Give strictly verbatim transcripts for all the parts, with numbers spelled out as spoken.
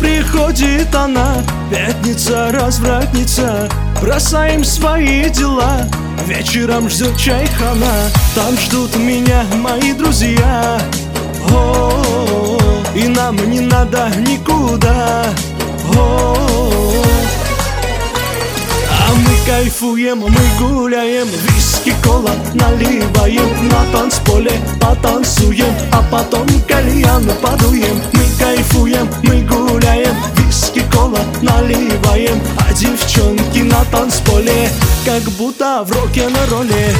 приходит она, пятница, развратница. Бросаем свои дела, вечером ждет чайхана. Там ждут меня мои друзья. О-о-о, и нам не надо никуда. О-о-о. А мы кайфуем, мы гуляем, виски, кола наливаем, на танцполе потанцуем, а потом кальян подуем. Мы кайфуем, мы гуляем, виски, кола наливаем, а девчонки на танцполе как будто в рок-н-ролле.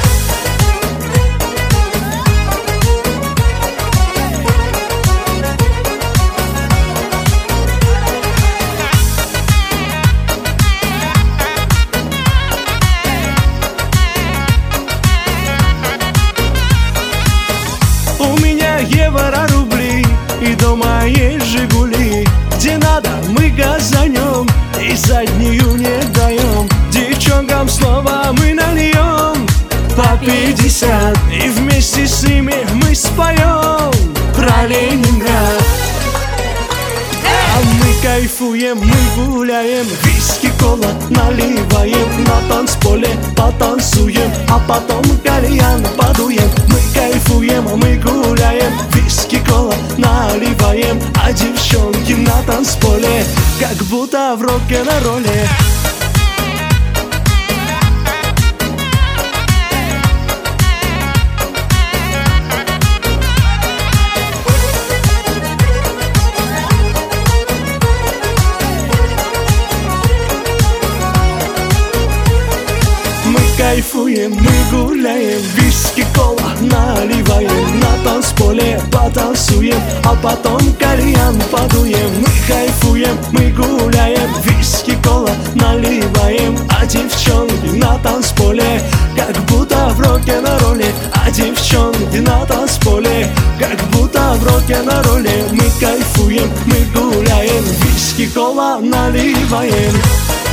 Евро, рубли и дома есть Жигули. Где надо, мы газанем и заднюю не даем. Девчонкам снова мы нальем по пятьдесят, и вместе с ними мы споем про Ленинград. А мы кайфуем, мы гуляем, виски, кола наливаем, на танцполе потанцуем, а потом кальян подуем. Мы кайфуем, мы гуляем, виски, кола наливаем, а девчонки на танцполе как будто в рок-н-ролле. Кайфуем, мы гуляем, виски, кола наливаем, на танцполе потанцуем, а потом кальян подуем. Мы кайфуем, мы гуляем, виски, кола наливаем, а девчонки на танцполе как будто в рок-н-ролле. А девчонки на танцполе как будто в рок-н-ролле. Мы кайфуем, мы гуляем, виски, кола наливаем.